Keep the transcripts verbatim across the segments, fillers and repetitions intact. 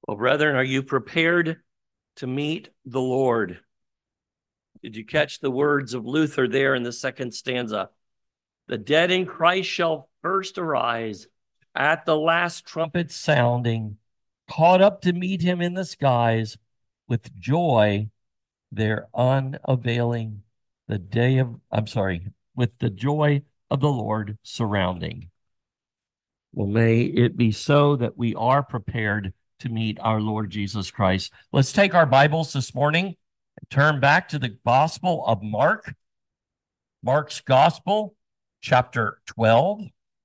Well, brethren, are you prepared to meet the Lord? Did you catch the words of Luther there in the second stanza? The dead in Christ shall first arise at the last trumpet sounding, caught up to meet him in the skies with joy, their unavailing, the day of, I'm sorry, with the joy of the Lord surrounding. Well, may it be so that we are prepared to meet our Lord Jesus Christ. Let's take our Bibles this morning and turn back to the Gospel of Mark, Mark's Gospel, chapter twelve.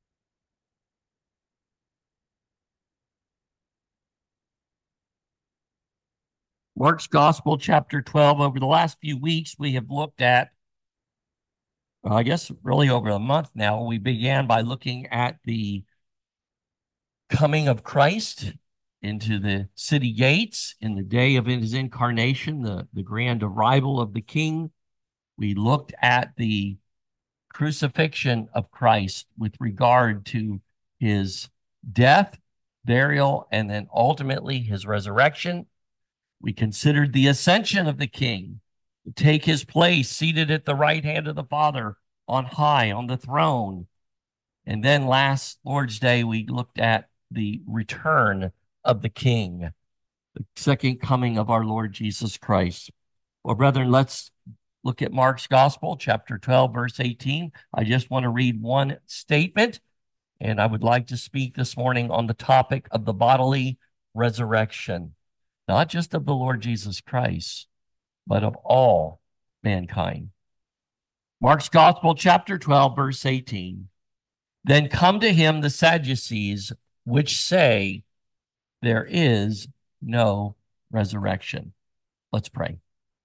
Mark's Gospel, chapter twelve. Over the last few weeks, we have looked at, well, I guess really over a month now, we began by looking at the coming of Christ into the city gates in the day of his incarnation, the, the grand arrival of the King. We looked at the crucifixion of Christ with regard to his death, burial, and then ultimately his resurrection. We considered the ascension of the King to take his place seated at the right hand of the Father on high on the throne. And then last Lord's Day, we looked at the return of the King, the second coming of our Lord Jesus Christ. Well, brethren, let's look at Mark's Gospel, chapter twelve, verse eighteen. I just want to read one statement, and I would like to speak this morning on the topic of the bodily resurrection, not just of the Lord Jesus Christ, but of all mankind. Mark's Gospel, chapter twelve, verse eighteen. Then come to him the Sadducees, which say there is no resurrection. Let's pray.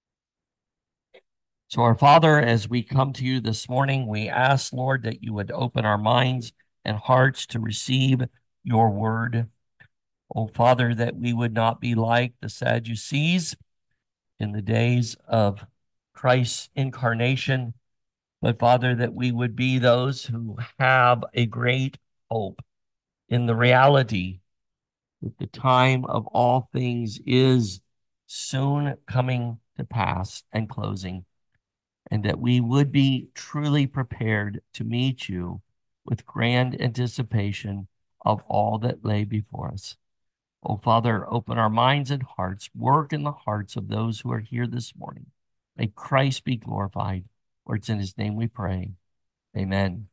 So our Father, as we come to you this morning, we ask, Lord, that you would open our minds and hearts to receive your word. Oh, Father, that we would not be like the Sadducees in the days of Christ's incarnation, but Father, that we would be those who have a great hope in the reality that the time of all things is soon coming to pass and closing, and that we would be truly prepared to meet you with grand anticipation of all that lay before us. Oh, Father, open our minds and hearts, work in the hearts of those who are here this morning. May Christ be glorified, for it's in his name we pray. Amen.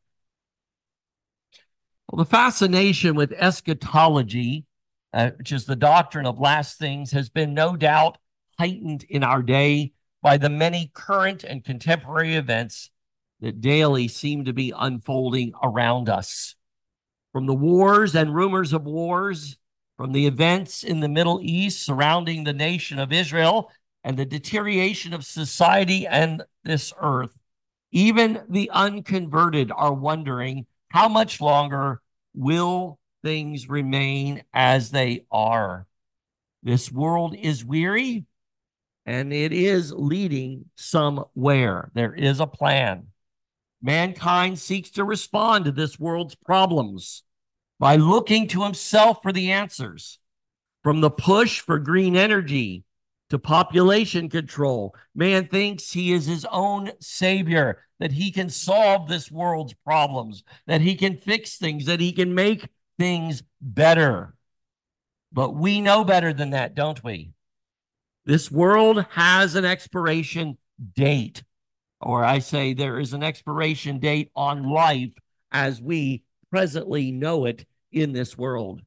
Well, the fascination with eschatology, uh, which is the doctrine of last things, has been no doubt heightened in our day by the many current and contemporary events that daily seem to be unfolding around us. From the wars and rumors of wars, from the events in the Middle East surrounding the nation of Israel and the deterioration of society and this earth, even the unconverted are wondering, how much longer will things remain as they are? This world is weary, and it is leading somewhere. There is a plan. Mankind seeks to respond to this world's problems by looking to himself for the answers. From the push for green energy to population control, man thinks he is his own savior, that he can solve this world's problems, that he can fix things, that he can make things better. But we know better than that, don't we? This world has an expiration date, or I say there is an expiration date on life as we presently know it in this world.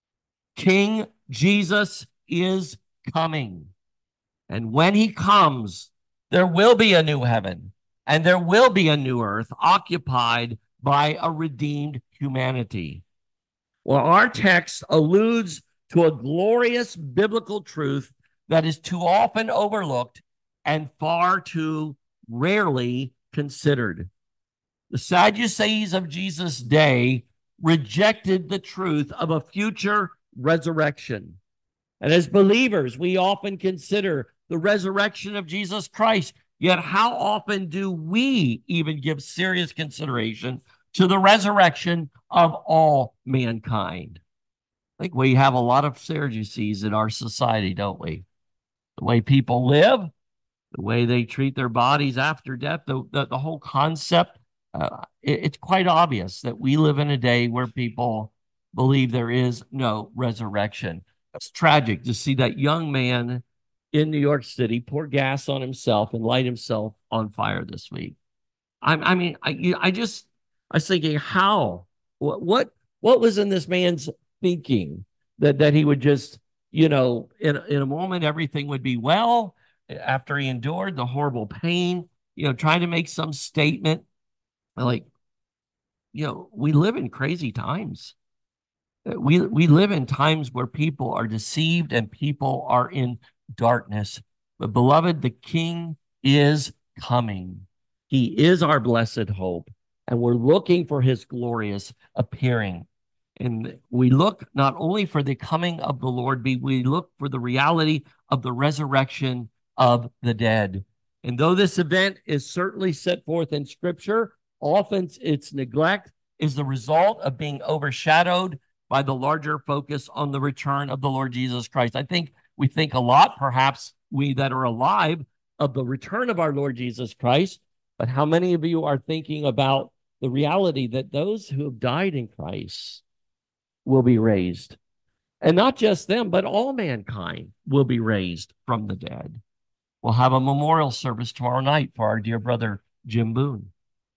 King Jesus is coming. And when he comes, there will be a new heaven and there will be a new earth occupied by a redeemed humanity. Well, our text alludes to a glorious biblical truth that is too often overlooked and far too rarely considered. The Sadducees of Jesus' day rejected the truth of a future resurrection. And as believers, we often consider the resurrection of Jesus Christ. Yet how often do we even give serious consideration to the resurrection of all mankind? I think we have a lot of Sadducees in our society, don't we? The way people live, the way they treat their bodies after death, the, the, the whole concept. Uh, it, it's quite obvious that we live in a day where people believe there is no resurrection. It's tragic to see that young man in New York City pour gas on himself and light himself on fire this week. I, I mean, I, I just, I was thinking, how, what, what, what was in this man's thinking that that he would just, you know, in in a moment everything would be well after he endured the horrible pain, you know, trying to make some statement like, you know, we live in crazy times. We we live in times where people are deceived and people are in darkness. But beloved, the King is coming. He is our blessed hope, and we're looking for his glorious appearing. And we look not only for the coming of the Lord, but we look for the reality of the resurrection of the dead. And though this event is certainly set forth in Scripture, often its neglect is the result of being overshadowed by the larger focus on the return of the Lord Jesus Christ. I think we think a lot, perhaps we that are alive, of the return of our Lord Jesus Christ, but how many of you are thinking about the reality that those who have died in Christ will be raised? And not just them, but all mankind will be raised from the dead. We'll have a memorial service tomorrow night for our dear brother, Jim Boone.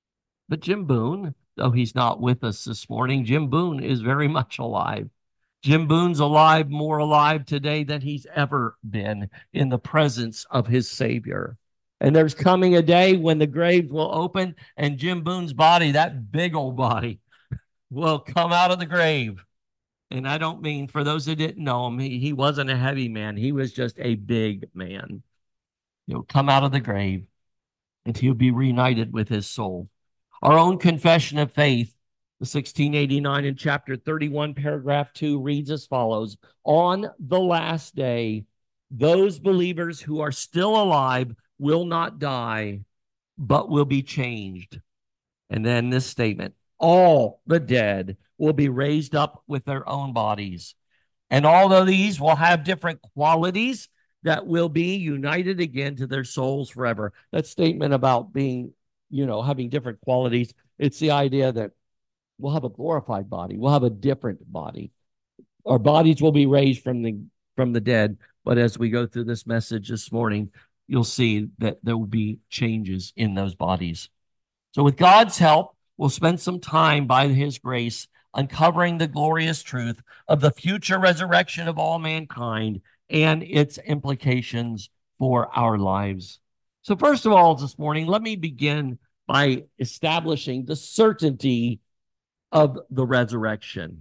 But Jim Boone, though he's not with us this morning, Jim Boone is very much alive. Jim Boone's alive, more alive today than he's ever been in the presence of his Savior. And there's coming a day when the graves will open and Jim Boone's body, that big old body, will come out of the grave. And I don't mean, for those who didn't know him, he, he wasn't a heavy man. He was just a big man. He'll come out of the grave and he'll be reunited with his soul. Our own confession of faith, the sixteen eighty-nine in chapter thirty-one, paragraph two, reads as follows: on the last day, those believers who are still alive will not die, but will be changed. And then this statement: all the dead will be raised up with their own bodies. And although these will have different qualities, that will be united again to their souls forever. That statement about being, you know, having different qualities, it's the idea that we'll have a glorified body. We'll have a different body. Our bodies will be raised from the from the dead. But as we go through this message this morning, you'll see that there will be changes in those bodies. So with God's help, we'll spend some time by his grace uncovering the glorious truth of the future resurrection of all mankind and its implications for our lives. So first of all, this morning, let me begin by establishing the certainty of the resurrection.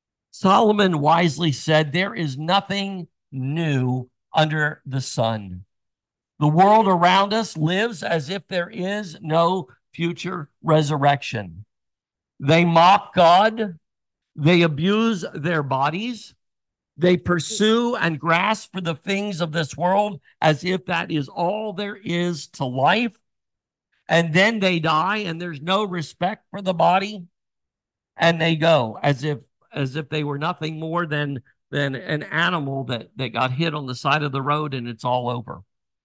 Solomon wisely said, there is nothing new under the sun. The world around us lives as if there is no future resurrection. They mock God. They abuse their bodies. They pursue and grasp for the things of this world as if that is all there is to life. And then they die and there's no respect for the body. And they go as if as if they were nothing more than, than an animal that, that got hit on the side of the road and it's all over.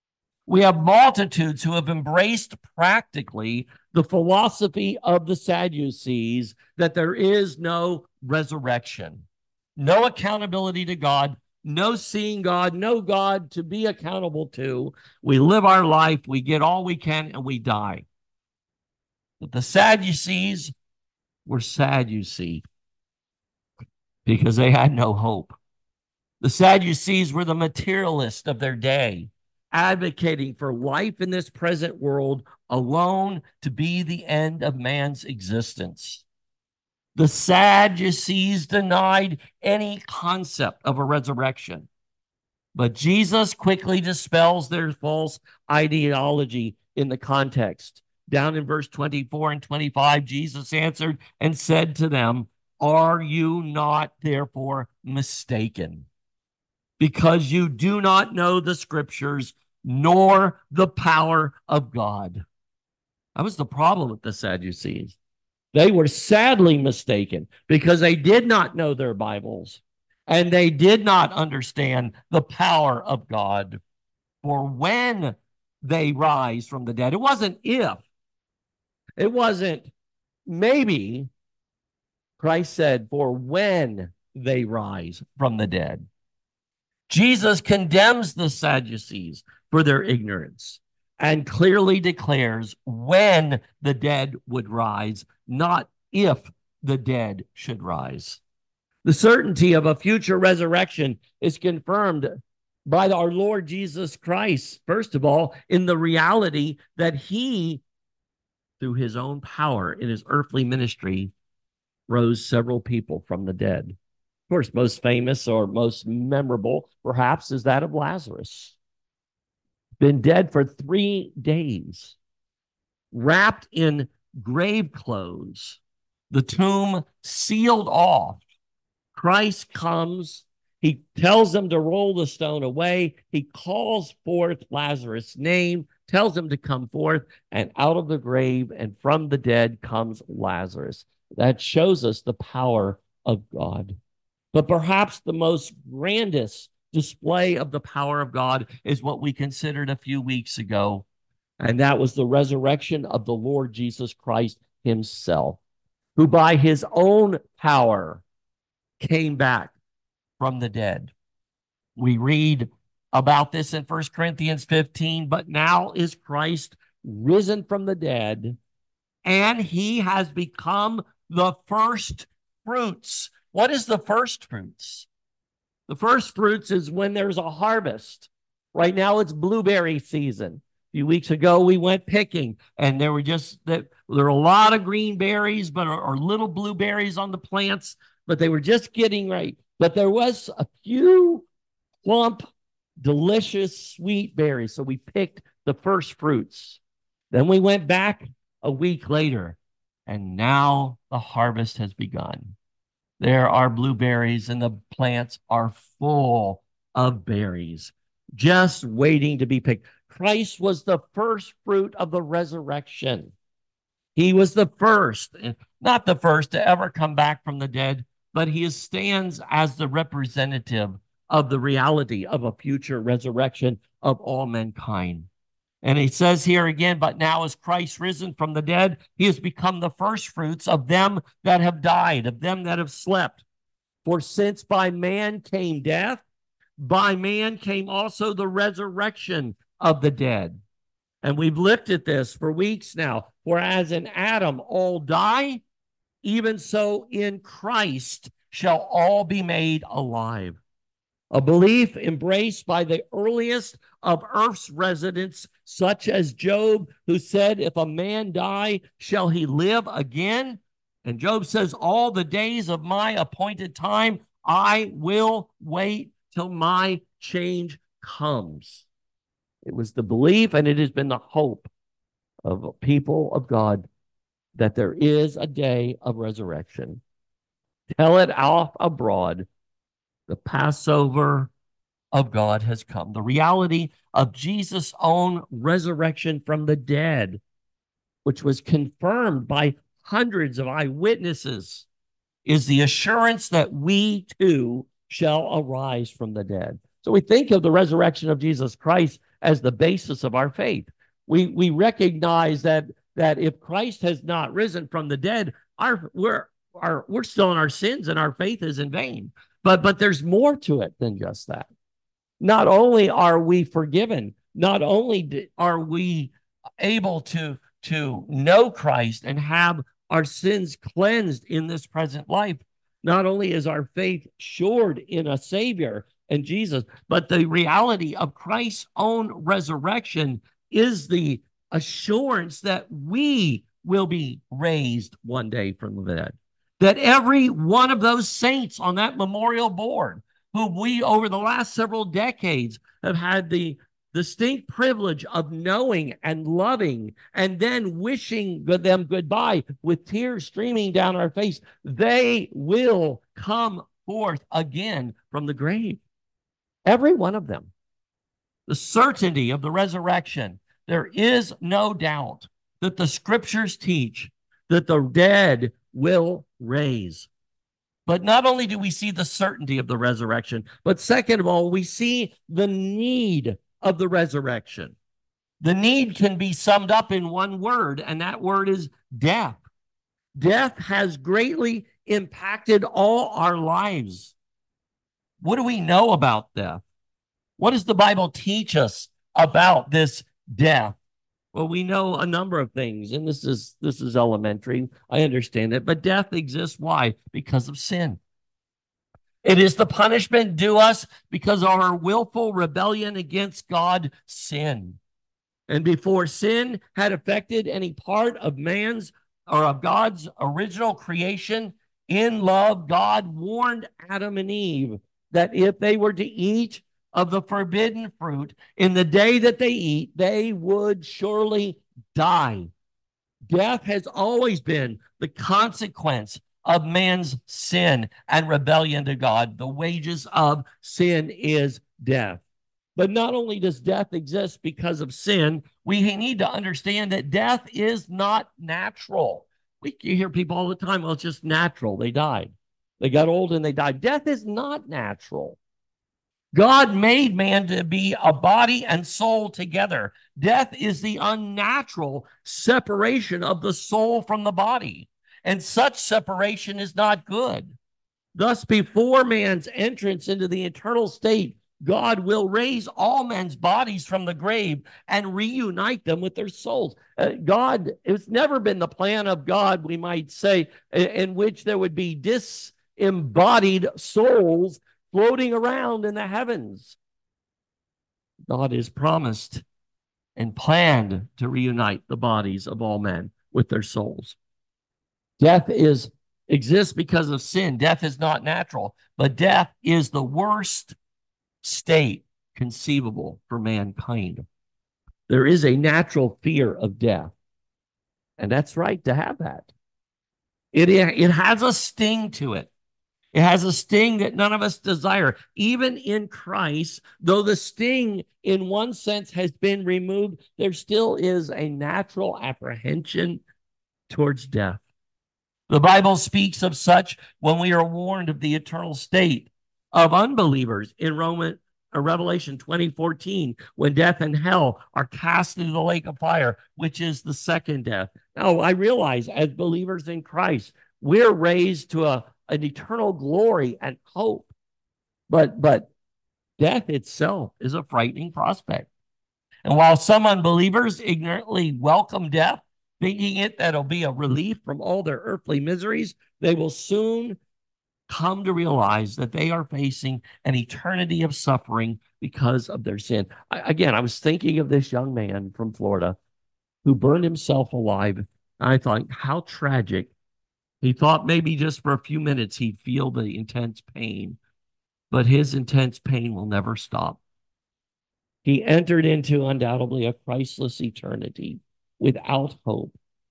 We have multitudes who have embraced practically the philosophy of the Sadducees that there is no resurrection, no accountability to God, no seeing God, no God to be accountable to. We live our life, we get all we can, and we die. But the Sadducees were sad, you see, because they had no hope. The Sadducees were the materialists of their day, advocating for life in this present world alone to be the end of man's existence. The Sadducees denied any concept of a resurrection, but Jesus quickly dispels their false ideology in the context. Down in verse twenty-four and twenty-five, Jesus answered and said to them, are you not therefore mistaken? Because you do not know the scriptures nor the power of God. That was the problem with the Sadducees. They were sadly mistaken because they did not know their Bibles. and they did not understand the power of God. For when they rise from the dead, it wasn't if, it wasn't maybe. Christ said, for when they rise from the dead. Jesus condemns the Sadducees for their ignorance and clearly declares when the dead would rise, not if the dead should rise. The certainty of a future resurrection is confirmed by our Lord Jesus Christ, first of all, in the reality that he, through his own power in his earthly ministry, rose several people from the dead. Of course, most famous or most memorable, perhaps, is that of Lazarus. Been dead for three days, wrapped in grave clothes, the tomb sealed off. Christ comes. He tells them to roll the stone away. He calls forth Lazarus' name, tells him to come forth, and out of the grave and from the dead comes Lazarus. That shows us the power of God. But perhaps the most grandest display of the power of God is what we considered a few weeks ago, and that was the resurrection of the Lord Jesus Christ himself, who by his own power came back from the dead. We read about this in First Corinthians fifteen, but now is Christ risen from the dead, and he has become the first fruits. What is the first fruits? The first fruits is when there's a harvest. Right now it's blueberry season. A few weeks ago we went picking, and there were just there were a lot of green berries, but or little blueberries on the plants, but they were just getting right. But there was a few plump, delicious, sweet berries. So we picked the first fruits. Then we went back a week later, and now the harvest has begun. There are blueberries, and the plants are full of berries, just waiting to be picked. Christ was the first fruit of the resurrection. He was the first, not the first to ever come back from the dead, but he stands as the representative of the reality of a future resurrection of all mankind. And he says here again, but now is Christ risen from the dead, he has become the first fruits of them that have died, of them that have slept. For since by man came death, by man came also the resurrection of the dead. And we've looked at this for weeks now. For as in Adam all die, even so in Christ shall all be made alive. A belief embraced by the earliest of earth's residents, such as Job, who said, if a man die, shall he live again? And Job says, all the days of my appointed time, I will wait till my change comes. It was the belief, and it has been the hope of people of God, that there is a day of resurrection. Tell it off abroad. The Passover of God has come. The reality of Jesus' own resurrection from the dead, which was confirmed by hundreds of eyewitnesses, is the assurance that we too shall arise from the dead. So we think of the resurrection of Jesus Christ as the basis of our faith. We, we recognize that, that if Christ has not risen from the dead, our, we're, our, we're still in our sins and our faith is in vain. But, but there's more to it than just that. Not only are we forgiven, not only are we able to, to know Christ and have our sins cleansed in this present life, not only is our faith shored in a Savior and Jesus, but the reality of Christ's own resurrection is the assurance that we will be raised one day from the dead. That every one of those saints on that memorial board, whom we over the last several decades have had the distinct privilege of knowing and loving and then wishing them goodbye with tears streaming down our face, they will come forth again from the grave. Every one of them. The certainty of the resurrection. There is no doubt that the scriptures teach that the dead will raise. But not only do we see the certainty of the resurrection, but second of all, we see the need of the resurrection. The need can be summed up in one word, and that word is death. Death has greatly impacted all our lives. What do we know about death? What does the Bible teach us about this death? Well, we know a number of things, and this is this is elementary. I understand it, but death exists. Why? Because of sin. It is the punishment due us because of our willful rebellion against God, sin. And before sin had affected any part of man's or of God's original creation, in love, God warned Adam and Eve that if they were to eat of the forbidden fruit, in the day that they eat, they would surely die. Death has always been the consequence of man's sin and rebellion to God. The wages of sin is death. But not only does death exist because of sin, we need to understand that death is not natural. We hear people all the time, well, it's just natural. They died. They got old and they died. Death is not natural. God made man to be a body and soul together. Death is the unnatural separation of the soul from the body, and such separation is not good. Thus, before man's entrance into the eternal state, God will raise all men's bodies from the grave and reunite them with their souls. Uh, God, it's never been the plan of God, we might say, in, in which there would be disembodied souls floating around in the heavens. God has promised and planned to reunite the bodies of all men with their souls. Death is exists because of sin. Death is not natural, but death is the worst state conceivable for mankind. There is a natural fear of death, and that's right to have that. It, it has a sting to it. It has a sting that none of us desire. Even in Christ, though the sting in one sense has been removed, there still is a natural apprehension towards death. The Bible speaks of such when we are warned of the eternal state of unbelievers in Roman, or Revelation twenty fourteen, when death and hell are cast into the lake of fire, which is the second death. Now, I realize as believers in Christ, we're raised to a, an eternal glory and hope. But, but death itself is a frightening prospect. And while some unbelievers ignorantly welcome death, thinking it that'll be a relief from all their earthly miseries, they will soon come to realize that they are facing an eternity of suffering because of their sin. I, again, I was thinking of this young man from Florida who burned himself alive. And I thought, how tragic. He thought maybe just for a few minutes he'd feel the intense pain, but his intense pain will never stop. He entered into undoubtedly a Christless eternity without hope,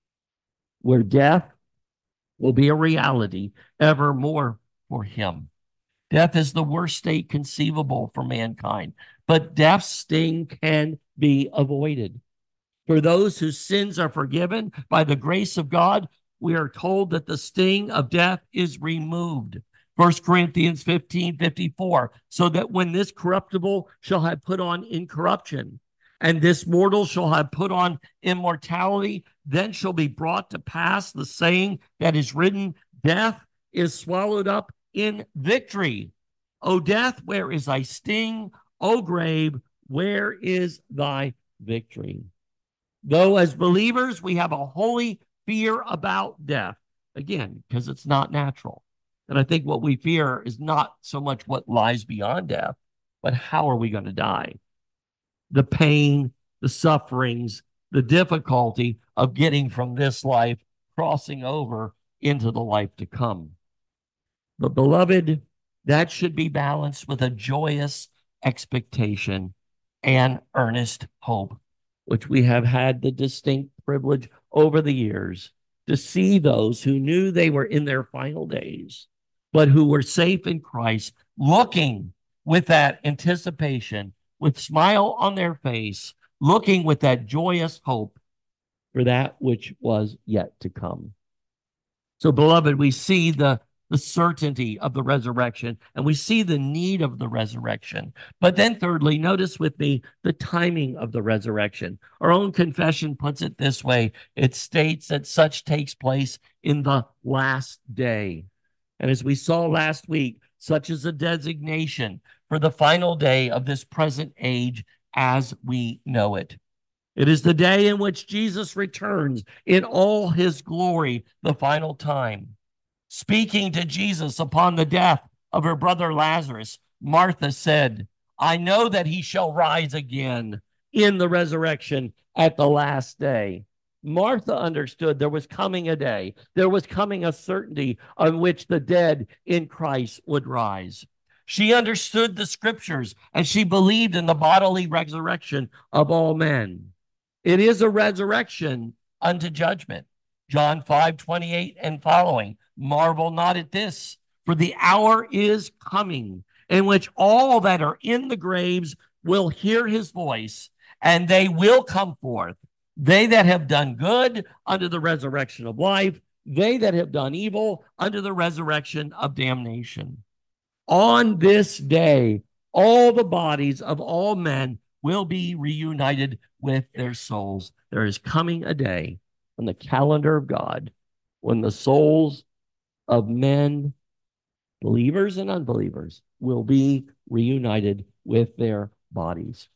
where death will be a reality evermore for him. Death is the worst state conceivable for mankind, but death's sting can be avoided. For those whose sins are forgiven by the grace of God, we are told that the sting of death is removed. First Corinthians fifteen fifty-four, so that when this corruptible shall have put on incorruption, and this mortal shall have put on immortality, then shall be brought to pass the saying that is written, death is swallowed up in victory. O death, where is thy sting? O grave, where is thy victory? Though as believers, we have a holy fear about death, again, because it's not natural. And I think what we fear is not so much what lies beyond death, but how are we going to die? The pain, the sufferings, the difficulty of getting from this life, crossing over into the life to come. But beloved, that should be balanced with a joyous expectation and earnest hope, which we have had the distinct privilege over the years to see those who knew they were in their final days, but who were safe in Christ, looking with that anticipation, with smile on their face, looking with that joyous hope for that which was yet to come. So, beloved, we see the the certainty of the resurrection, and we see the need of the resurrection. But then thirdly, notice with me the timing of the resurrection. Our own confession puts it this way. It states that such takes place in the last day. And as we saw last week, such is a designation for the final day of this present age as we know it. It is the day in which Jesus returns in all his glory, the final time. Speaking to Jesus upon the death of her brother Lazarus, Martha said, I know that he shall rise again in the resurrection at the last day. Martha understood there was coming a day, there was coming a certainty on which the dead in Christ would rise. She understood the scriptures and she believed in the bodily resurrection of all men. It is a resurrection unto judgment. John five twenty-eight and following. Marvel not at this, for the hour is coming in which all that are in the graves will hear his voice, and they will come forth. They that have done good unto the resurrection of life, they that have done evil unto the resurrection of damnation. On this day, all the bodies of all men will be reunited with their souls. There is coming a day on the calendar of God when the souls of men, believers and unbelievers, will be reunited with their bodies.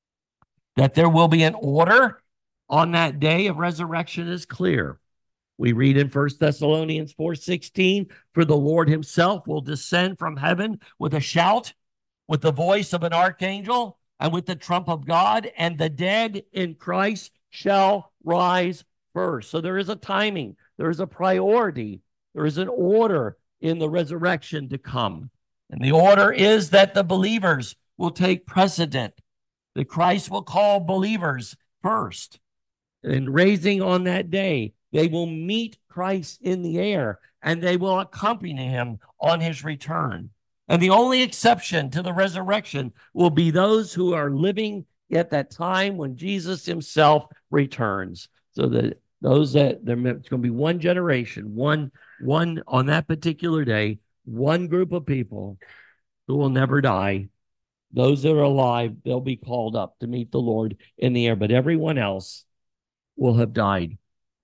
That there will be an order on that day of resurrection is clear. We read in First Thessalonians four sixteen, for the Lord himself will descend from heaven with a shout, with the voice of an archangel, and with the trump of God, and the dead in Christ shall rise first. So there is a timing, there is a priority, there is an order in the resurrection to come. And the order is that the believers will take precedent, that Christ will call believers first. And raising on that day, they will meet Christ in the air, and they will accompany him on his return. And the only exception to the resurrection will be those who are living at that time when Jesus himself returns. So that those that there's going to be one generation, one, one on that particular day, one group of people who will never die. Those that are alive, they'll be called up to meet the Lord in the air, but everyone else will have died.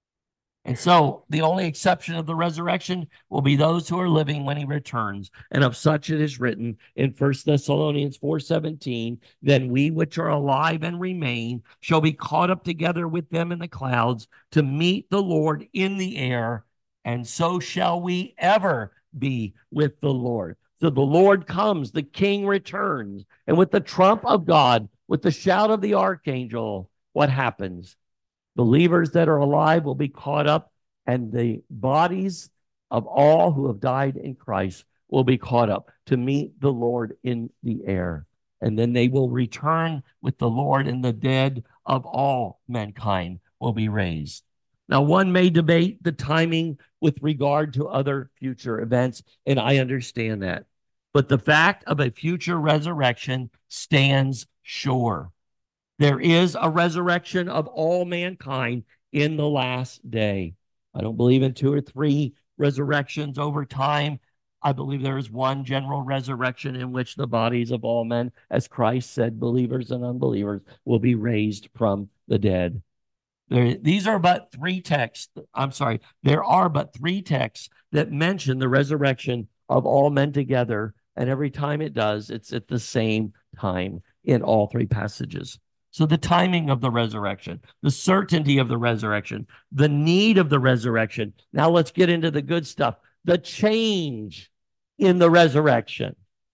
And so the only exception of the resurrection will be those who are living when he returns. And of such it is written in First Thessalonians four seventeen, then we which are alive and remain shall be caught up together with them in the clouds to meet the Lord in the air, and so shall we ever be with the Lord. So the Lord comes, the King returns, and with the trump of God, with the shout of the archangel, what happens? Believers that are alive will be caught up, and the bodies of all who have died in Christ will be caught up to meet the Lord in the air. And then they will return with the Lord, and the dead of all mankind will be raised. Now, one may debate the timing with regard to other future events, and I understand that. But the fact of a future resurrection stands sure. There is a resurrection of all mankind in the last day. I don't believe in two or three resurrections over time. I believe there is one general resurrection in which the bodies of all men, as Christ said, believers and unbelievers, will be raised from the dead. There, these are but three texts. I'm sorry. There are but three texts that mention the resurrection of all men together. And every time it does, it's at the same time in all three passages. So the timing of the resurrection, the certainty of the resurrection, the need of the resurrection. Now let's get into the good stuff. The change in the resurrection.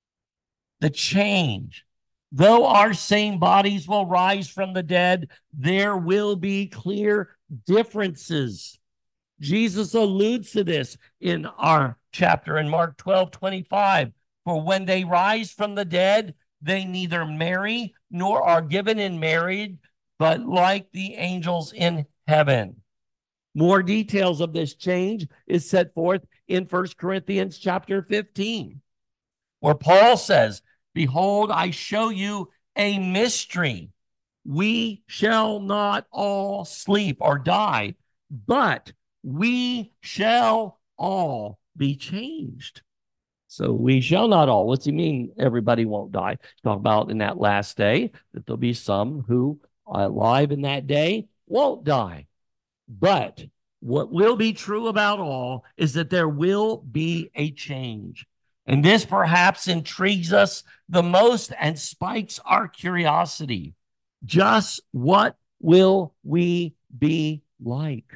The change. Though our same bodies will rise from the dead, there will be clear differences. Jesus alludes to this in our chapter in Mark twelve twenty-five. For when they rise from the dead, they neither marry nor are given in marriage, but like the angels in heaven. More details of this change is set forth in First Corinthians chapter fifteen, where Paul says, behold, I show you a mystery. We shall not all sleep or die, but we shall all be changed. So we shall not all. What's he mean? Everybody won't die. Talk about in that last day that there'll be some who are alive in that day won't die. But what will be true about all is that there will be a change. And this perhaps intrigues us the most and spikes our curiosity. Just what will we be like?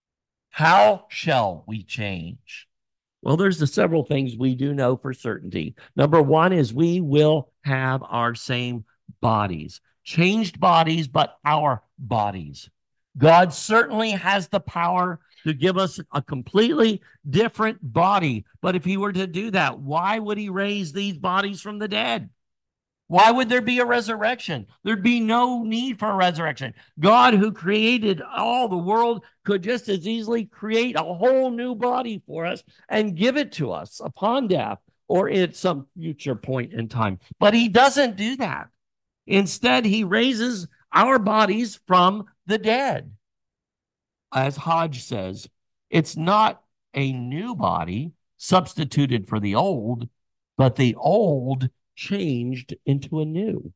How shall we change? Well, there's the several things we do know for certainty. Number one is we will have our same bodies, changed bodies, but our bodies. God certainly has the power to give us a completely different body. But if he were to do that, why would he raise these bodies from the dead? Why would there be a resurrection? There'd be no need for a resurrection. God, who created all the world, could just as easily create a whole new body for us and give it to us upon death or at some future point in time. But he doesn't do that. Instead, he raises our bodies from the dead. As Hodge says, it's not a new body substituted for the old, but the old changed into a new.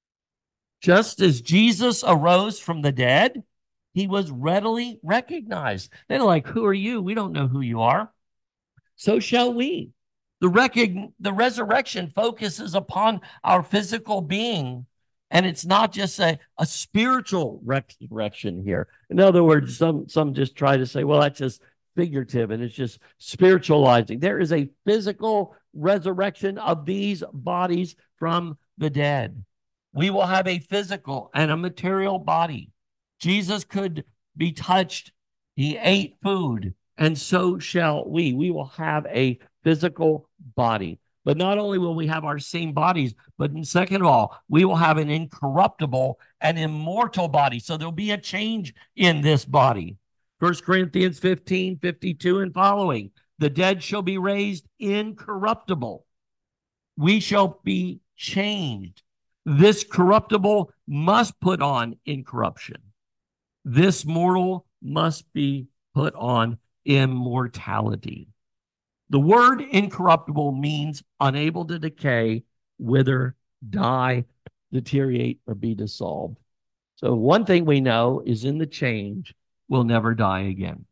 Just as Jesus arose from the dead, he was readily recognized. They're like, who are you? We don't know who you are. So shall we. The, recog- the resurrection focuses upon our physical being, and it's not just a, a spiritual resurrection here. In other words, some, some just try to say, well, that's just figurative and it's just spiritualizing. There is a physical resurrection of these bodies from the dead. We will have a physical and a material body. Jesus could be touched. He ate food, and so shall we. We will have a physical body. But not only will we have our same bodies, but second of all, we will have an incorruptible and immortal body. So there'll be a change in this body. First Corinthians fifteen, fifty-two and following. The dead shall be raised incorruptible. We shall be changed. This corruptible must put on incorruption. This mortal must be put on immortality. The word incorruptible means unable to decay, wither, die, deteriorate, or be dissolved. So one thing we know is in the change, we'll never die again.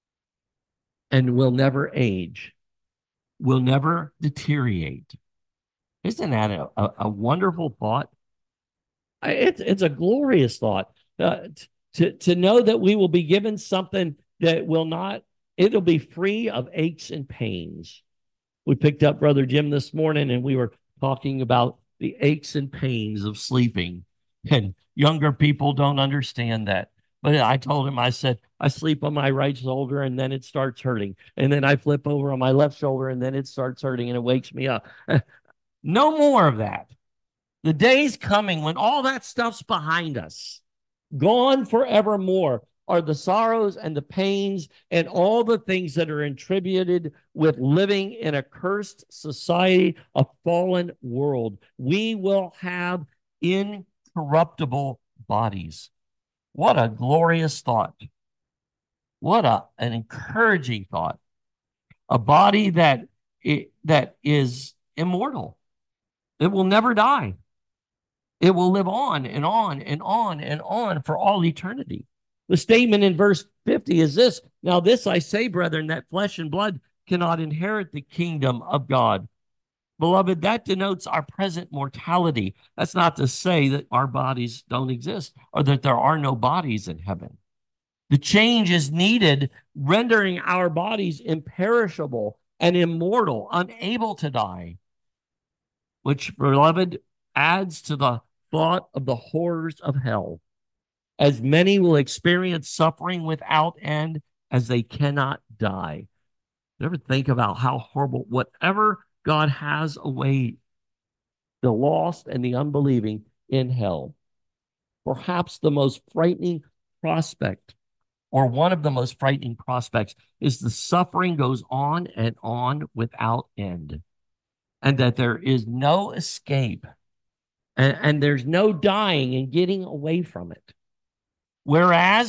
And we'll never age. We'll never deteriorate. Isn't that a, a, a wonderful thought? It's, it's a glorious thought. Uh, to, to know that we will be given something that will not, it'll be free of aches and pains. We picked up Brother Jim this morning and we were talking about the aches and pains of sleeping. And younger people don't understand that. But I told him, I said, I sleep on my right shoulder and then it starts hurting. And then I flip over on my left shoulder and then it starts hurting and it wakes me up. No more of that. The day's coming when all that stuff's behind us, gone forevermore, are the sorrows and the pains and all the things that are attributed with living in a cursed society, a fallen world. We will have incorruptible bodies. What a glorious thought. What a, an encouraging thought. A body that, it, that is immortal. It will never die. It will live on and on and on and on for all eternity. The statement in verse fifty is this: now this I say, brethren, that flesh and blood cannot inherit the kingdom of God. Beloved, that denotes our present mortality. That's not to say that our bodies don't exist or that there are no bodies in heaven. The change is needed, rendering our bodies imperishable and immortal, unable to die, which, beloved, adds to the thought of the horrors of hell, as many will experience suffering without end as they cannot die. Never think about how horrible, whatever God has await the lost and the unbelieving in hell. Perhaps the most frightening prospect, or one of the most frightening prospects, is the suffering goes on and on without end, and that there is no escape, and, and there's no dying and getting away from it. Whereas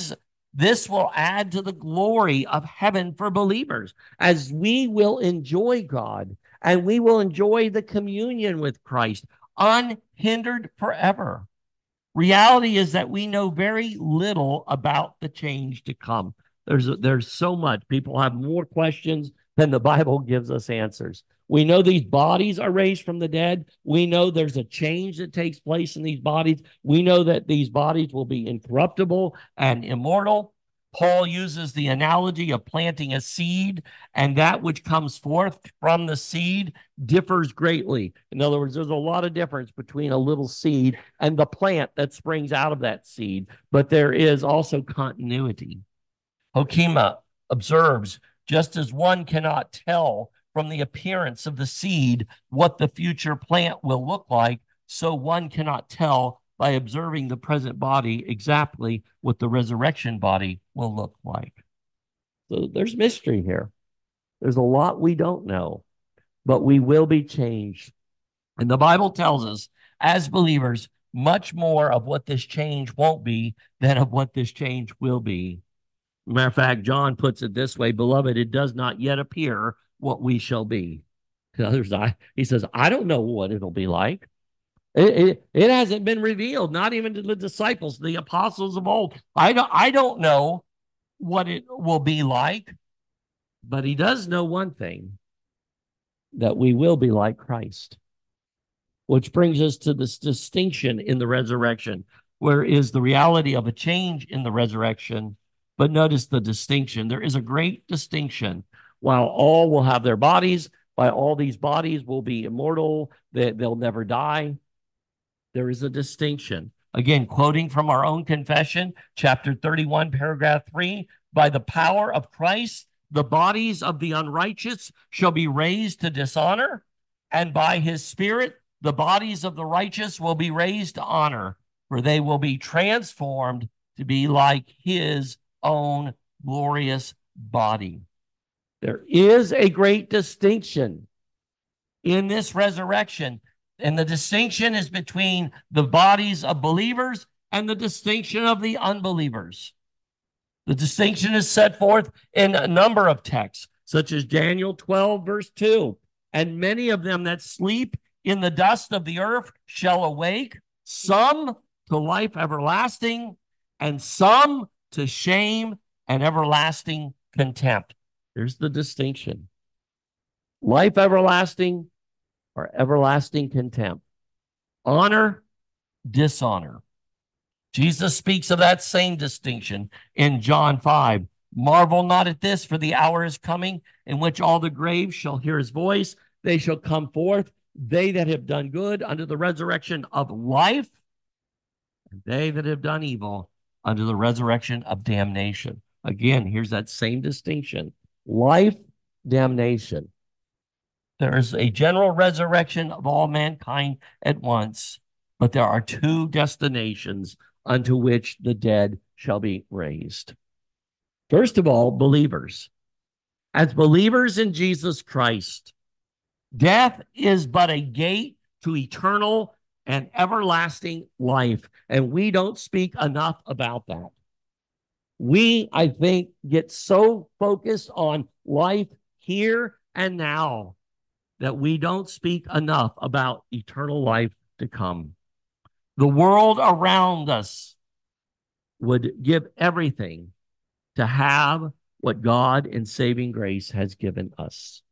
This will add to the glory of heaven for believers as we will enjoy God and we will enjoy the communion with Christ unhindered forever. Reality is that we know very little about the change to come. There's, there's so much. People have more questions than the Bible gives us answers. We know these bodies are raised from the dead. We know there's a change that takes place in these bodies. We know that these bodies will be incorruptible and immortal. Paul uses the analogy of planting a seed, and that which comes forth from the seed differs greatly. In other words, there's a lot of difference between a little seed and the plant that springs out of that seed, but there is also continuity. Hokema observes, just as one cannot tell from the appearance of the seed what the future plant will look like, so one cannot tell by observing the present body exactly what the resurrection body will look like. So there's mystery here. There's a lot we don't know, but we will be changed. And the Bible tells us, as believers, much more of what this change won't be than of what this change will be. Matter of fact, John puts it this way, beloved, it does not yet appear what we shall be. Others, I, he says, I don't know what it'll be like. It, it, it hasn't been revealed, not even to the disciples, the apostles of old. I don't, I don't know what it will be like, but he does know one thing, that we will be like Christ, which brings us to this distinction in the resurrection, where is the reality of a change in the resurrection. But notice the distinction. There is a great distinction. While all will have their bodies, by all these bodies will be immortal, they, they'll never die. There is a distinction. Again, quoting from our own confession, chapter thirty-one, paragraph three, by the power of Christ, the bodies of the unrighteous shall be raised to dishonor, and by his Spirit, the bodies of the righteous will be raised to honor, for they will be transformed to be like his own glorious body. There is a great distinction in this resurrection, and the distinction is between the bodies of believers and the distinction of the unbelievers. The distinction is set forth in a number of texts, such as Daniel twelve, verse two. And many of them that sleep in the dust of the earth shall awake, some to life everlasting, and some to shame and everlasting contempt. Here's the distinction. Life everlasting or everlasting contempt. Honor, dishonor. Jesus speaks of that same distinction in John five. Marvel not at this, for the hour is coming in which all the graves shall hear his voice. They shall come forth, they that have done good unto the resurrection of life, and they that have done evil unto the resurrection of damnation. Again, here's that same distinction. Life, damnation. There is a general resurrection of all mankind at once, but there are two destinations unto which the dead shall be raised. First of all, believers. As believers in Jesus Christ, death is but a gate to eternal and everlasting life, and we don't speak enough about that. We, I think, get so focused on life here and now that we don't speak enough about eternal life to come. The world around us would give everything to have what God in saving grace has given us.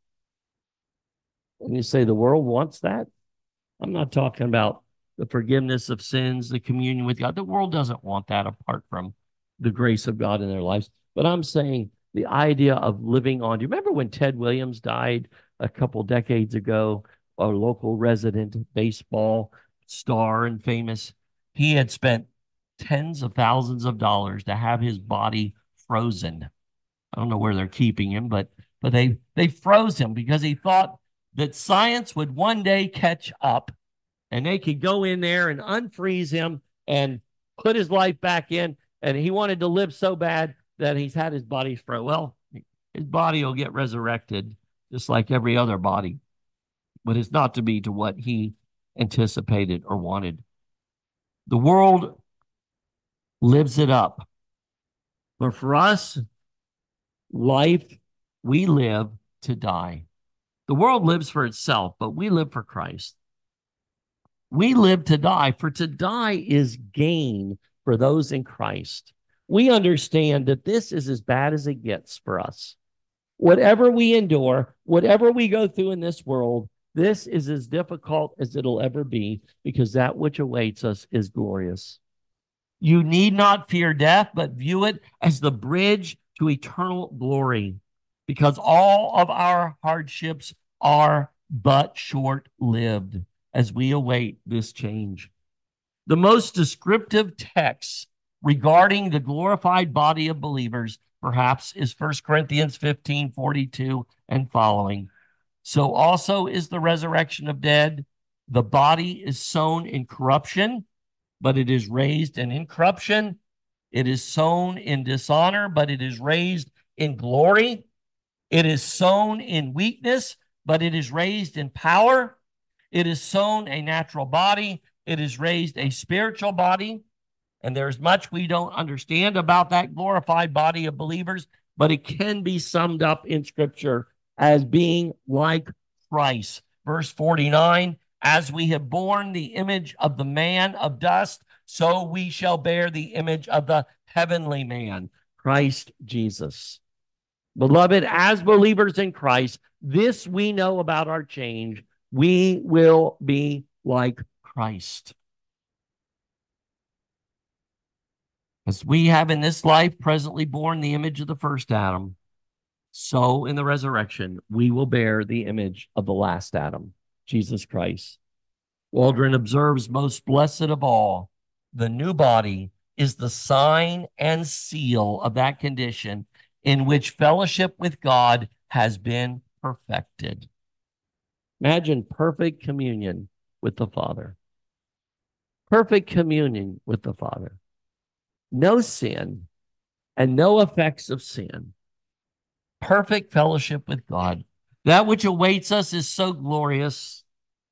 And you say the world wants that? I'm not talking about the forgiveness of sins, the communion with God. The world doesn't want that apart from the grace of God in their lives. But I'm saying the idea of living on. Do you remember when Ted Williams died a couple decades ago? A local resident baseball star and famous. He had spent tens of thousands of dollars to have his body frozen. I don't know where they're keeping him, but but they they froze him because he thought that science would one day catch up and they could go in there and unfreeze him and put his life back in. And he wanted to live so bad that he's had his body frozen. Well, his body will get resurrected just like every other body, but it's not to be to what he anticipated or wanted. The world lives it up. But for us, life, we live to die. The world lives for itself, but we live for Christ. We live to die, for to die is gain for those in Christ. We understand that this is as bad as it gets for us. Whatever we endure, whatever we go through in this world, this is as difficult as it'll ever be, because that which awaits us is glorious. You need not fear death, but view it as the bridge to eternal glory, because all of our hardships are but short-lived as we await this change. The most descriptive text regarding the glorified body of believers, perhaps, is First Corinthians fifteen forty-two and following. So also is the resurrection of dead. The body is sown in corruption, but it is raised in incorruption. It is sown in dishonor, but it is raised in glory. It is sown in weakness, but it is raised in power. It is sown a natural body. It is raised a spiritual body. And there's much we don't understand about that glorified body of believers, but it can be summed up in Scripture as being like Christ. Verse forty-nine, as we have borne the image of the man of dust, so we shall bear the image of the heavenly man, Christ Jesus. Beloved, as believers in Christ, this we know about our change. We will be like Christ. As we have in this life presently borne the image of the first Adam, so in the resurrection, we will bear the image of the last Adam, Jesus Christ. Waldron observes, most blessed of all, the new body is the sign and seal of that condition in which fellowship with God has been perfected. Imagine perfect communion with the Father. Perfect communion with the Father. No sin and no effects of sin. Perfect fellowship with God. That which awaits us is so glorious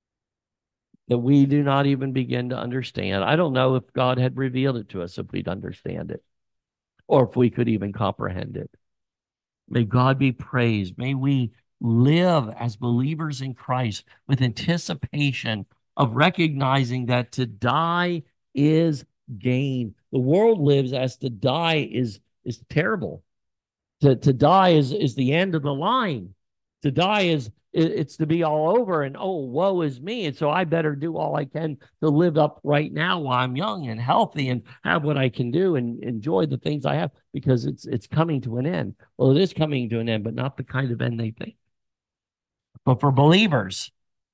that we do not even begin to understand. I don't know if God had revealed it to us if we'd understand it, or if we could even comprehend it. May God be praised. May we live as believers in Christ with anticipation of recognizing that to die is gain. The world lives as to die is, is terrible. To, to die is, is the end of the line. To die is, it's to be all over, and oh, woe is me. And so I better do all I can to live up right now while I'm young and healthy and have what I can do and enjoy the things I have, because it's it's coming to an end. Well, it is coming to an end, but not the kind of end they think. But for believers,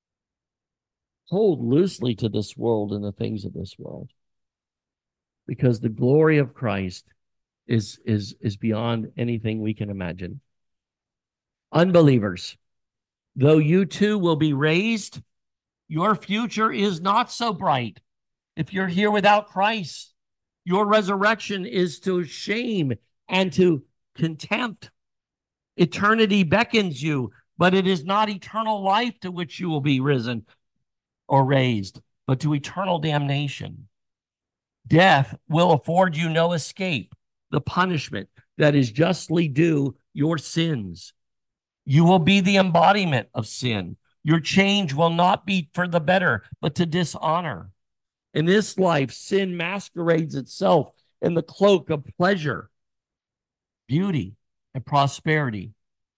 hold loosely to this world and the things of this world, because the glory of Christ is, is, is beyond anything we can imagine. Unbelievers, though you too will be raised, your future is not so bright. If you're here without Christ, your resurrection is to shame and to contempt. Eternity beckons you, but it is not eternal life to which you will be risen or raised, but to eternal damnation. Death will afford you no escape, the punishment that is justly due your sins. You will be the embodiment of sin. Your change will not be for the better, but to dishonor. In this life, sin masquerades itself in the cloak of pleasure, beauty, and prosperity.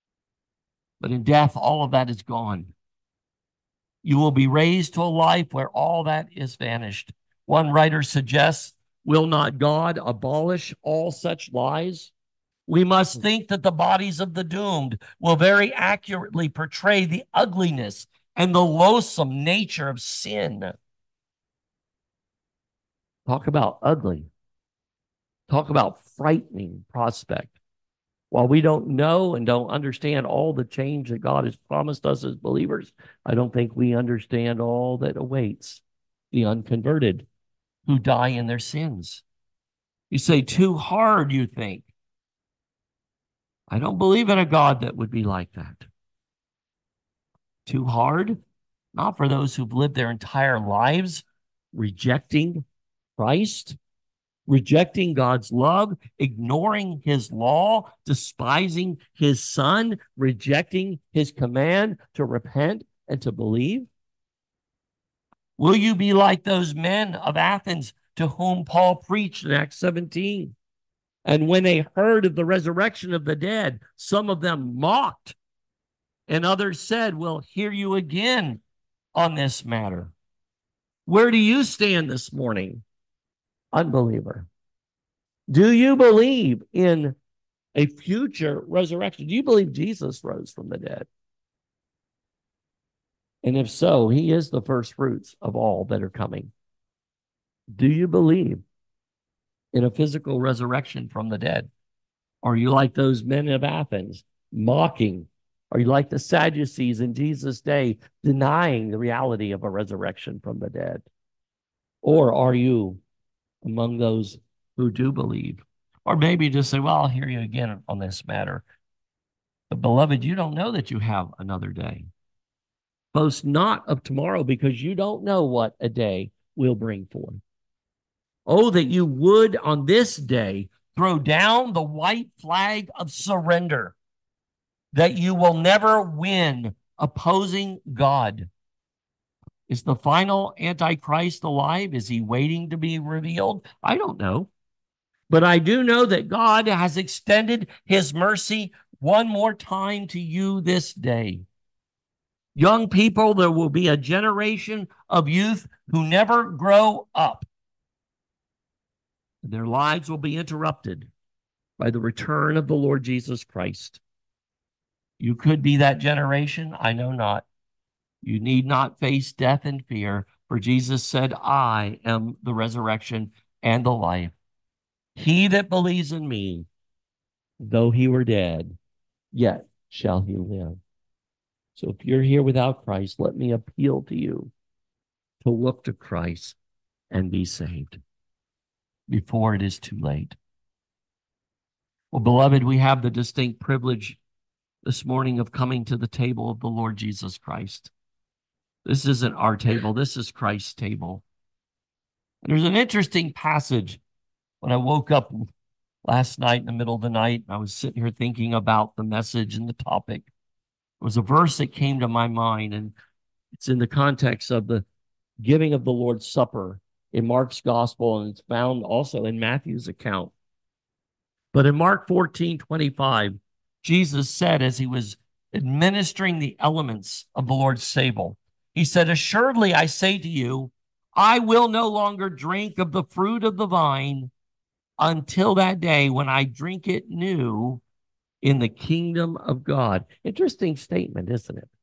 But in death, all of that is gone. You will be raised to a life where all that is vanished. One writer suggests, will not God abolish all such lies? We must think that the bodies of the doomed will very accurately portray the ugliness and the loathsome nature of sin. Talk about ugly. Talk about frightening prospect. While we don't know and don't understand all the change that God has promised us as believers, I don't think we understand all that awaits the unconverted who die in their sins. You say, too hard, you think. I don't believe in a God that would be like that. Too hard? Not for those who've lived their entire lives rejecting Christ, rejecting God's love, ignoring his law, despising his son, rejecting his command to repent and to believe? Will you be like those men of Athens to whom Paul preached in Acts seventeen? And when they heard of the resurrection of the dead, some of them mocked, and others said, we'll hear you again on this matter. Where do you stand this morning, unbeliever? Do you believe in a future resurrection? Do you believe Jesus rose from the dead? And if so, he is the first fruits of all that are coming. Do you believe in a physical resurrection from the dead? Are you like those men of Athens, mocking? Are you like the Sadducees in Jesus' day, denying the reality of a resurrection from the dead? Or are you among those who do believe? Or maybe just say, well, I'll hear you again on this matter. But beloved, you don't know that you have another day. Boast not of tomorrow, because you don't know what a day will bring forth. Oh, that you would on this day throw down the white flag of surrender, that you will never win opposing God. Is the final Antichrist alive? Is he waiting to be revealed? I don't know. But I do know that God has extended his mercy one more time to you this day. Young people, there will be a generation of youth who never grow up. Their lives will be interrupted by the return of the Lord Jesus Christ. You could be that generation. I know not. You need not face death and fear, for Jesus said, I am the resurrection and the life. He that believes in me, though he were dead, yet shall he live. So if you're here without Christ, let me appeal to you to look to Christ and be saved before it is too late. Well, beloved, we have the distinct privilege this morning of coming to the table of the Lord Jesus Christ. This isn't our table. This is Christ's table. And there's an interesting passage. When I woke up last night in the middle of the night, I was sitting here thinking about the message and the topic. It was a verse that came to my mind, and it's in the context of the giving of the Lord's Supper in Mark's gospel, and it's found also in Matthew's account. But in Mark fourteen twenty-five, Jesus said, as he was administering the elements of the Lord's table, he said, assuredly, I say to you, I will no longer drink of the fruit of the vine until that day when I drink it new in the kingdom of God. Interesting statement, isn't it?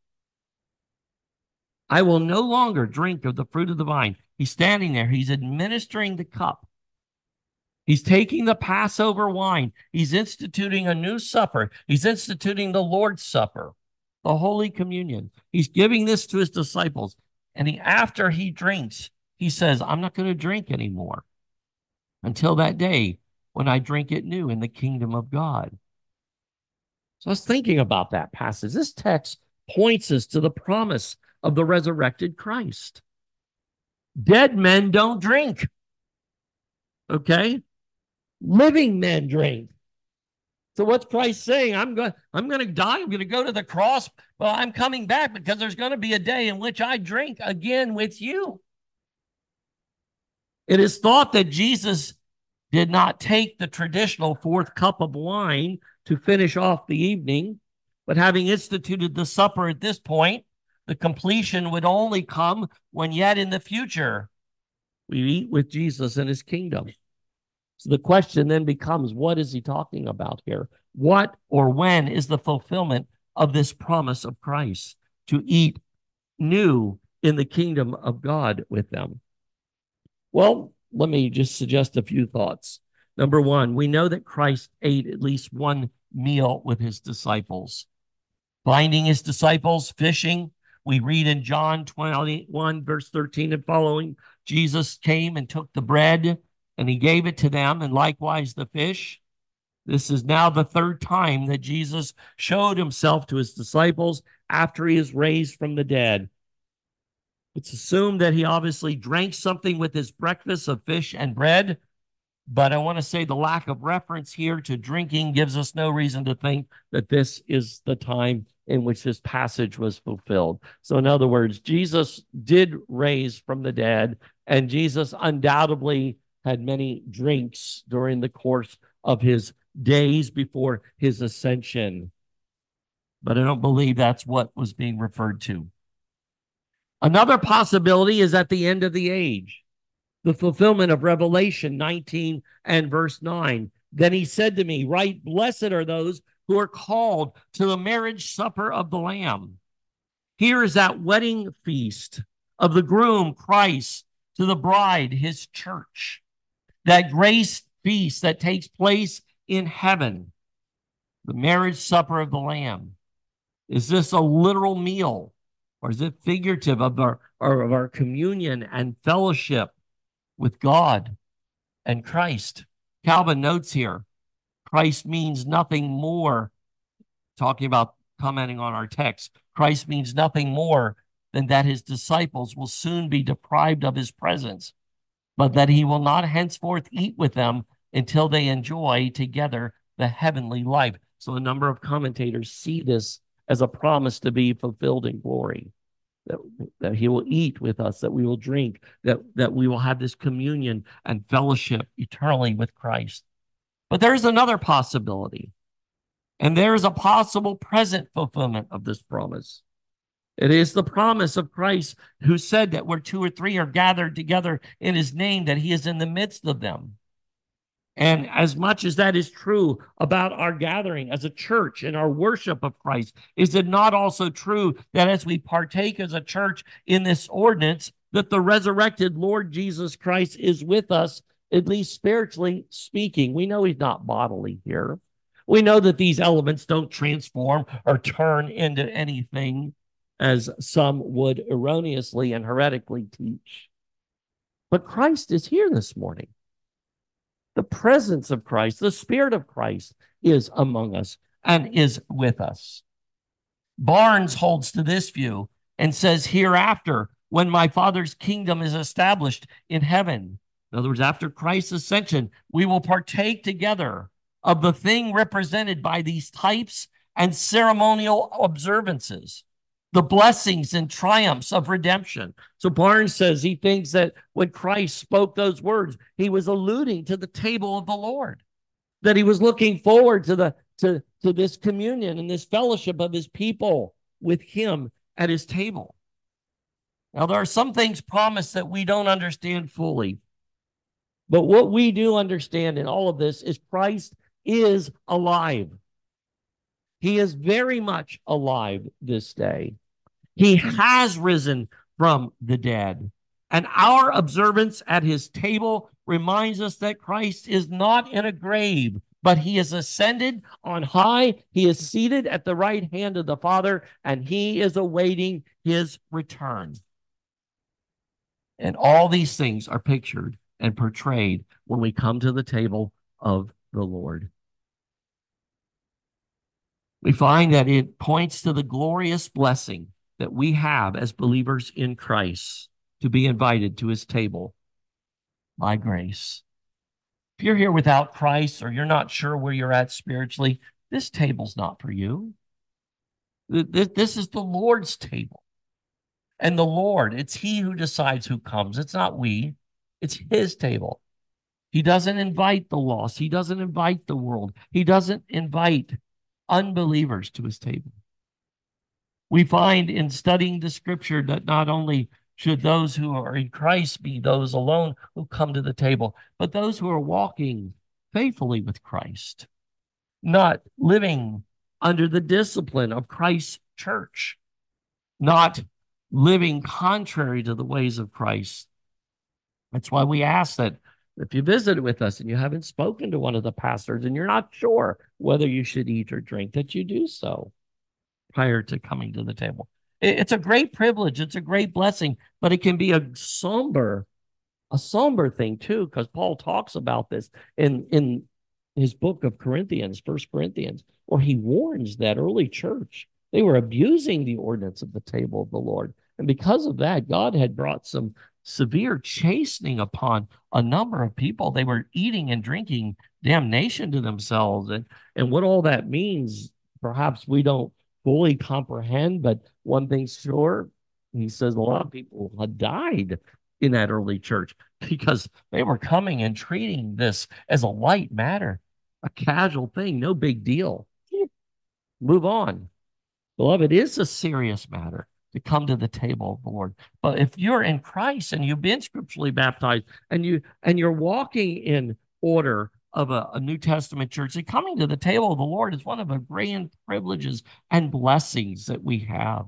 I will no longer drink of the fruit of the vine. He's standing there. He's administering the cup. He's taking the Passover wine. He's instituting a new supper. He's instituting the Lord's Supper, the Holy Communion. He's giving this to his disciples. And he, after he drinks, he says, I'm not going to drink anymore until that day when I drink it new in the kingdom of God. So I was thinking about that passage. This text points us to the promise of the resurrected Christ. Dead men don't drink. Okay? Living men drink. So what's Christ saying? I'm going, I'm going to die. I'm going to go to the cross. Well, I'm coming back because there's going to be a day in which I drink again with you. It is thought that Jesus did not take the traditional fourth cup of wine to finish off the evening, but having instituted the supper at this point, the completion would only come when yet in the future we eat with Jesus in his kingdom. So the question then becomes, what is he talking about here? What or when is the fulfillment of this promise of Christ to eat new in the kingdom of God with them? Well, let me just suggest a few thoughts. Number one, we know that Christ ate at least one meal with his disciples. Finding his disciples fishing, we read in John twenty-one, verse thirteen and following, Jesus came and took the bread and he gave it to them, and likewise the fish. This is now the third time that Jesus showed himself to his disciples after he is raised from the dead. It's assumed that he obviously drank something with his breakfast of fish and bread. But I want to say the lack of reference here to drinking gives us no reason to think that this is the time in which this passage was fulfilled. So in other words, Jesus did raise from the dead, and Jesus undoubtedly had many drinks during the course of his days before his ascension. But I don't believe that's what was being referred to. Another possibility is at the end of the age, the fulfillment of Revelation nineteen and verse nine. Then he said to me, right, blessed are those who are called to the marriage supper of the Lamb. Here is that wedding feast of the groom, Christ, to the bride, his church. That grace feast that takes place in heaven, the marriage supper of the Lamb. Is this a literal meal, or is it figurative of our, of our communion and fellowship with God and Christ? Calvin notes here, Christ means nothing more, talking about commenting on our text, Christ means nothing more than that his disciples will soon be deprived of his presence, but that he will not henceforth eat with them until they enjoy together the heavenly life. So a number of commentators see this as a promise to be fulfilled in glory. That, that he will eat with us, that we will drink, that, that we will have this communion and fellowship eternally with Christ. But there's another possibility, and there is a possible present fulfillment of this promise. It is the promise of Christ, who said that where two or three are gathered together in his name, that he is in the midst of them. And as much as that is true about our gathering as a church and our worship of Christ, is it not also true that as we partake as a church in this ordinance, that the resurrected Lord Jesus Christ is with us, at least spiritually speaking? We know he's not bodily here. We know that these elements don't transform or turn into anything, as some would erroneously and heretically teach. But Christ is here this morning. The presence of Christ, the Spirit of Christ is among us and is with us. Barnes holds to this view and says, hereafter, when my Father's kingdom is established in heaven, in other words, after Christ's ascension, we will partake together of the thing represented by these types and ceremonial observances, the blessings and triumphs of redemption. So Barnes says he thinks that when Christ spoke those words, he was alluding to the table of the Lord, that he was looking forward to the to, to this communion and this fellowship of his people with him at his table. Now, there are some things promised that we don't understand fully, but what we do understand in all of this is Christ is alive. He is very much alive this day. He has risen from the dead. And our observance at his table reminds us that Christ is not in a grave, but he is ascended on high. He is seated at the right hand of the Father, and he is awaiting his return. And all these things are pictured and portrayed when we come to the table of the Lord. We find that it points to the glorious blessing that we have as believers in Christ to be invited to his table by grace. If you're here without Christ, or you're not sure where you're at spiritually, this table's not for you. This is the Lord's table. And the Lord, it's he who decides who comes. It's not we. It's his table. He doesn't invite the lost. He doesn't invite the world. He doesn't invite unbelievers to his table. We find in studying the scripture that not only should those who are in Christ be those alone who come to the table, but those who are walking faithfully with Christ, not living under the discipline of Christ's church, not living contrary to the ways of Christ. That's why we ask that if you visited with us and you haven't spoken to one of the pastors and you're not sure whether you should eat or drink, that you do so prior to coming to the table. It's a great privilege. It's a great blessing, but it can be a somber, a somber thing too, because Paul talks about this in, in his book of Corinthians, First Corinthians, where he warns that early church. They were abusing the ordinance of the table of the Lord. And because of that, God had brought some severe chastening upon a number of people. They were eating and drinking damnation to themselves. And, and what all that means, perhaps we don't fully comprehend, but one thing's sure, he says a lot of people had died in that early church because they were coming and treating this as a light matter, a casual thing, no big deal. Move on. Beloved, it is a serious matter to come to the table of the Lord. But if you're in Christ and you've been scripturally baptized and you and you're walking in order of a, a New Testament church, and coming to the table of the Lord is one of the grand privileges and blessings that we have.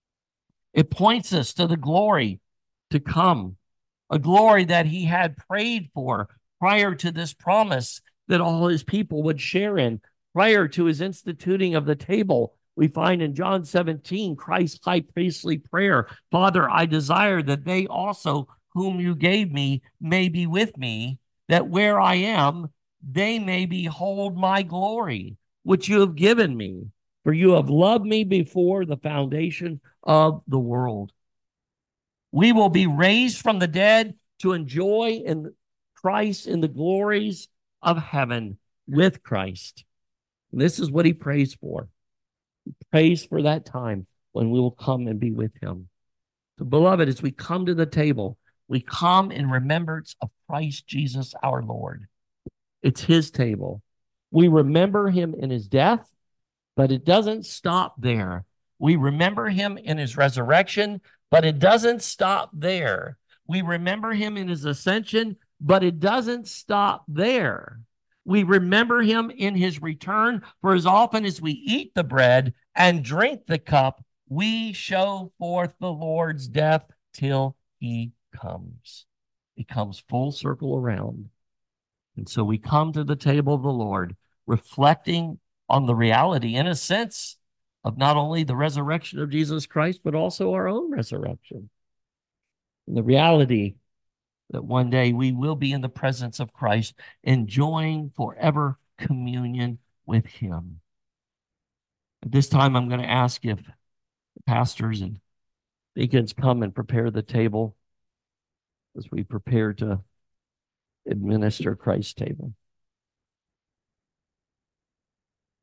It points us to the glory to come, a glory that he had prayed for prior to this promise that all his people would share in, prior to his instituting of the table. We find in John seventeen, Christ's high priestly prayer, Father, I desire that they also, whom you gave me, may be with me, that where I am, they may behold my glory, which you have given me. For you have loved me before the foundation of the world. We will be raised from the dead to enjoy in Christ in the glories of heaven with Christ. And this is what he prays for. He prays for that time when we will come and be with him. So, beloved, as we come to the table, we come in remembrance of Christ Jesus our Lord. It's his table. We remember him in his death, but it doesn't stop there. We remember him in his resurrection, but it doesn't stop there. We remember him in his ascension, but it doesn't stop there. We remember him in his return, for as often as we eat the bread and drink the cup, we show forth the Lord's death till he comes. He comes full circle around. And so we come to the table of the Lord, reflecting on the reality, in a sense, of not only the resurrection of Jesus Christ, but also our own resurrection. And the reality that one day we will be in the presence of Christ, enjoying forever communion with him. At this time, I'm going to ask if the pastors and deacons come and prepare the table as we prepare to administer Christ's table.